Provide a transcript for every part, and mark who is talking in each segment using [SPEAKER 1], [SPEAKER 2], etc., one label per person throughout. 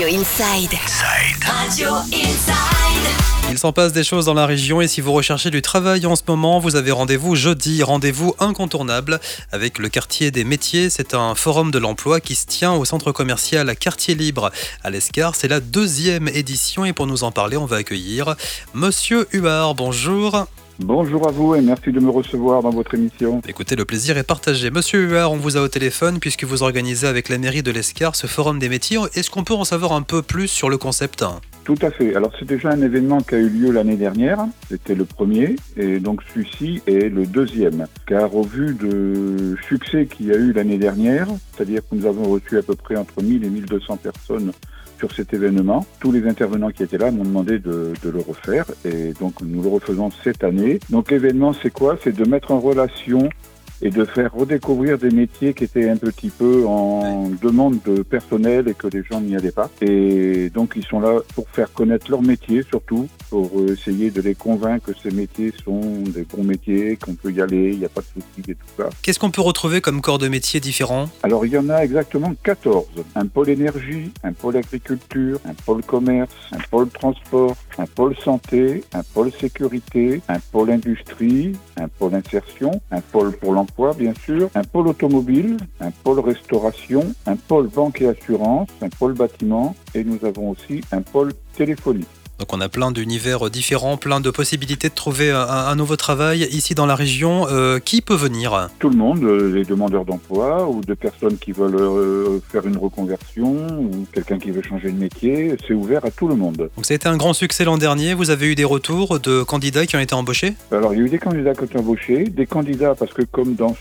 [SPEAKER 1] Inside. Radio Inside.
[SPEAKER 2] Il s'en passe des choses dans la région et si vous recherchez du travail en ce moment, vous avez rendez-vous jeudi, rendez-vous incontournable avec le quartier des métiers. C'est un forum de l'emploi qui se tient au centre commercial Quartier Libre à l'Escar. C'est la 2e édition et pour nous en parler, on va accueillir Monsieur Huard. Bonjour.
[SPEAKER 3] Bonjour à vous et merci de me recevoir dans votre émission.
[SPEAKER 2] Écoutez, le plaisir est partagé. Monsieur Huard, on vous a au téléphone puisque vous organisez avec la mairie de l'Escar ce forum des métiers. Est-ce qu'on peut en savoir un peu plus sur le concept ?
[SPEAKER 3] Tout à fait. Alors c'est déjà un événement qui a eu lieu l'année dernière. C'était le premier et donc celui-ci est le 2e. Car au vu du succès qu'il y a eu l'année dernière, c'est-à-dire que nous avons reçu à peu près entre 1000 et 1200 personnes sur cet événement. Tous les intervenants qui étaient là m'ont demandé de le refaire et donc nous le refaisons cette année. Donc l'événement c'est quoi ? C'est de mettre en relation et de faire redécouvrir des métiers qui étaient un petit peu en demande de personnel et que les gens n'y allaient pas. Et donc ils sont là pour faire connaître leur métier surtout, pour essayer de les convaincre que ces métiers sont des bons métiers, qu'on peut y aller, il n'y a pas de soucis et tout ça.
[SPEAKER 2] Qu'est-ce qu'on peut retrouver comme corps de métier différents ?
[SPEAKER 3] Alors il y en a exactement 14. Un pôle énergie, un pôle agriculture, un pôle commerce, un pôle transport, un pôle santé, un pôle sécurité, un pôle industrie, un pôle insertion, un pôle pour l'emploi bien sûr, un pôle automobile, un pôle restauration, un pôle banque et assurance, un pôle bâtiment et nous avons aussi un pôle téléphonie.
[SPEAKER 2] Donc on a plein d'univers différents, plein de possibilités de trouver un nouveau travail ici dans la région. Qui peut venir ?
[SPEAKER 3] Tout le monde, les demandeurs d'emploi ou de personnes qui veulent faire une reconversion ou quelqu'un qui veut changer de métier, c'est ouvert à tout le monde.
[SPEAKER 2] Donc ça a été un grand succès l'an dernier, vous avez eu des retours de candidats qui ont été embauchés ?
[SPEAKER 3] Alors il y a eu des candidats qui ont été embauchés, des candidats parce que comme dans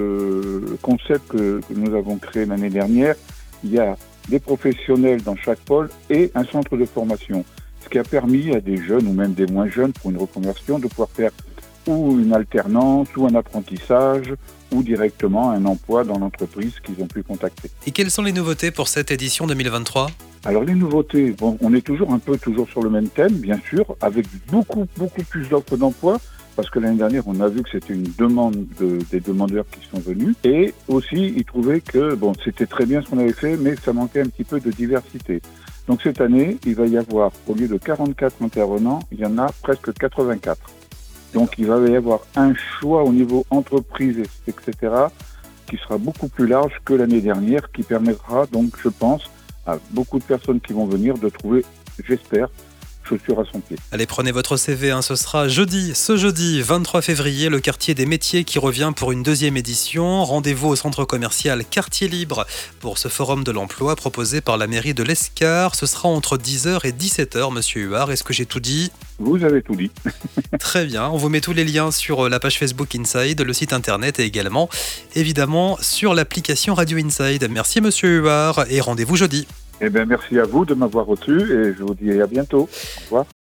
[SPEAKER 3] ce concept que nous avons créé l'année dernière, il y a des professionnels dans chaque pôle et un centre de formation. Ce qui a permis à des jeunes ou même des moins jeunes pour une reconversion de pouvoir faire ou une alternance ou un apprentissage ou directement un emploi dans l'entreprise qu'ils ont pu contacter.
[SPEAKER 2] Et quelles sont les nouveautés pour cette édition 2023 ?
[SPEAKER 3] Alors les nouveautés, on est toujours sur le même thème bien sûr, avec beaucoup plus d'offres d'emploi. Parce que l'année dernière, on a vu que c'était une demande des demandeurs qui sont venus. Et aussi, ils trouvaient que c'était très bien ce qu'on avait fait, mais que ça manquait un petit peu de diversité. Donc cette année, il va y avoir, au lieu de 44 intervenants, il y en a presque 84. Donc il va y avoir un choix au niveau entreprise, etc., qui sera beaucoup plus large que l'année dernière, qui permettra donc, je pense, à beaucoup de personnes qui vont venir de trouver, j'espère, chaussures à son pied.
[SPEAKER 2] Allez, prenez votre CV, ce sera ce jeudi 23 février, le quartier des métiers qui revient pour une 2e édition. Rendez-vous au centre commercial Quartier Libre pour ce forum de l'emploi proposé par la mairie de l'Escar. Ce sera entre 10h et 17h, Monsieur Huard. Est-ce que j'ai tout dit ?
[SPEAKER 3] Vous avez tout dit.
[SPEAKER 2] Très bien, on vous met tous les liens sur la page Facebook Inside, le site internet et également, évidemment, sur l'application Radio Inside. Merci Monsieur Huard et rendez-vous jeudi.
[SPEAKER 3] Eh bien, merci à vous de m'avoir reçu et je vous dis à bientôt. Au revoir.